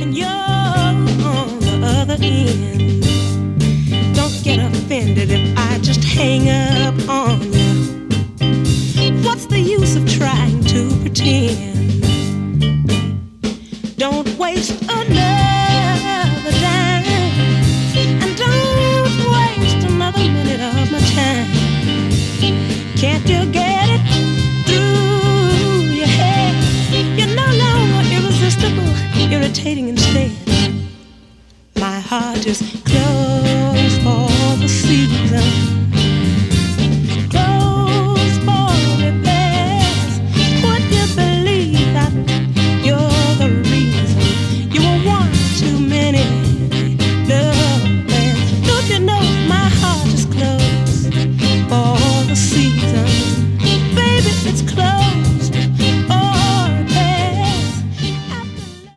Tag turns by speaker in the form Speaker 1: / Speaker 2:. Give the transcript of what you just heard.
Speaker 1: when you're on the other end. Don't get offended if I just hang up on you. What's the use of trying to pretend? Don't waste another dime, and don't waste another minute of my time. Can't you get it through your head? You're no longer irresistible, irritating instead. My heart is closed.